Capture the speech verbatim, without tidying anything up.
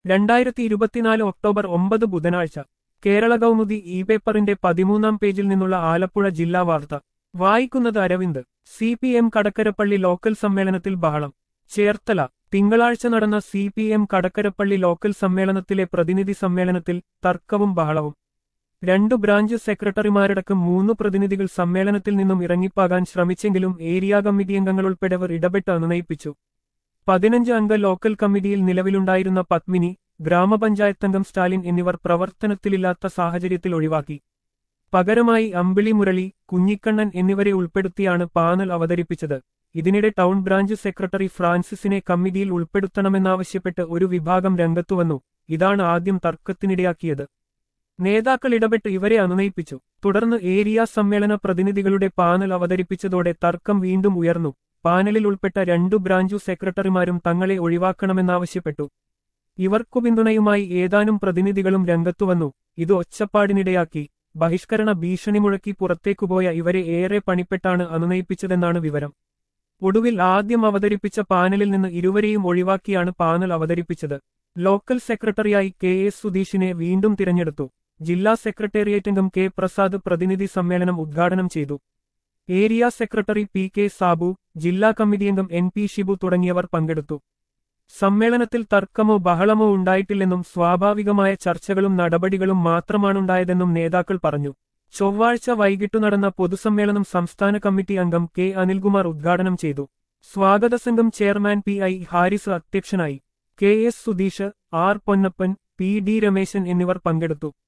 രണ്ടായിരത്തി ഇരുപത്തിനാല് ഒക്ടോബർ ഒമ്പത് ബുധനാഴ്ച കേരള കൗമുദി ഇ പേപ്പറിന്റെ പതിമൂന്നാം പേജിൽ നിന്നുള്ള ആലപ്പുഴ ജില്ലാ വാർത്ത വായിക്കുന്നത് Aravind. C P M Kadakkarappally local സമ്മേളനത്തിൽ ബഹളം. ചേർത്തല. തിങ്കളാഴ്ച നടന്ന C P M Kadakkarappally local സമ്മേളനത്തിലെ പ്രതിനിധി സമ്മേളനത്തിൽ തർക്കവും ബഹളവും. രണ്ടു ബ്രാഞ്ച് സെക്രട്ടറിമാരടക്കം മൂന്നു പ്രതിനിധികൾ സമ്മേളനത്തിൽ നിന്നും ഇറങ്ങിപ്പാകാൻ ശ്രമിച്ചെങ്കിലും ഏരിയ കമ്മിറ്റി അംഗങ്ങളുൾപ്പെടെവർ ഇടപെട്ട് അനുനയിപ്പിച്ചു. പതിനഞ്ച് അംഗ ലോക്കൽ കമ്മിറ്റിയിൽ നിലവിലുണ്ടായിരുന്ന പത്മിനി, ഗ്രാമപഞ്ചായത്തംഗം സ്റ്റാലിൻ എന്നിവർ പ്രവർത്തനത്തിലില്ലാത്ത സാഹചര്യത്തിൽ ഒഴിവാക്കി. പകരമായി അമ്പിളി മുരളി, കുഞ്ഞിക്കണ്ണൻ എന്നിവരെ ഉൾപ്പെടുത്തിയാണ് പാനൽ അവതരിപ്പിച്ചത്. ഇതിനിടെ ടൗൺ ബ്രാഞ്ച് സെക്രട്ടറി ഫ്രാൻസിസിനെ കമ്മിറ്റിയിൽ ഉൾപ്പെടുത്തണമെന്നാവശ്യപ്പെട്ട് ഒരു വിഭാഗം രംഗത്തുവന്നു. ഇതാണ് ആദ്യം തർക്കത്തിനിടയാക്കിയത്. നേതാക്കൾ ഇടപെട്ട് ഇവരെ അനുനയിപ്പിച്ചു. തുടർന്ന് ഏരിയ സമ്മേളന പ്രതിനിധികളുടെ പാനൽ അവതരിപ്പിച്ചതോടെ തർക്കം വീണ്ടും ഉയർന്നു. പാനലിൽ ഉൾപ്പെട്ട രണ്ടു ബ്രാഞ്ചു സെക്രട്ടറിമാരും തങ്ങളെ ഒഴിവാക്കണമെന്നാവശ്യപ്പെട്ടു. ഇവർക്കു പിന്തുണയുമായി ഏതാനും പ്രതിനിധികളും രംഗത്തുവന്നു. ഇത് ഒച്ചപ്പാടിനിടയാക്കി. ബഹിഷ്കരണ ഭീഷണി മുഴക്കി പുറത്തേക്കുപോയ ഇവരെ ഏറെ പണിപ്പെട്ടാണ് അനുനയിപ്പിച്ചതെന്നാണ് വിവരം. ഒടുവിൽ ആദ്യം അവതരിപ്പിച്ച പാനലിൽ നിന്ന് ഇരുവരെയും ഒഴിവാക്കിയാണ് പാനൽ അവതരിപ്പിച്ചത്. ലോക്കൽ സെക്രട്ടറിയായി കെ എസ് സുധീഷിനെ വീണ്ടും തിരഞ്ഞെടുത്തു. ജില്ലാ സെക്രട്ടേറിയറ്റ് അംഗം കെ പ്രസാദ് പ്രതിനിധി സമ്മേളനം ഉദ്ഘാടനം ചെയ്തു. Area secretary P K Sabu, ജില്ലാ കമ്മിറ്റി അംഗം എൻ പി ഷിബു തുടങ്ങിയവർ പങ്കെടുത്തു. സമ്മേളനത്തിൽ തർക്കമോ ബഹളമോ ഉണ്ടായിട്ടില്ലെന്നും സ്വാഭാവികമായ ചർച്ചകളും നടപടികളും മാത്രമാണുണ്ടായതെന്നും നേതാക്കൾ പറഞ്ഞു. ചൊവ്വാഴ്ച വൈകിട്ടു നടന്ന പൊതുസമ്മേളനം സംസ്ഥാന കമ്മിറ്റി അംഗം കെ അനിൽകുമാർ ഉദ്ഘാടനം ചെയ്തു. സ്വാഗത സംഘം ചെയർമാൻ പി ഐ ഹാരിസ് അധ്യക്ഷനായി. K S Sudheesh, R Ponnappan, P D Rameshan എന്നിവർ പങ്കെടുത്തു.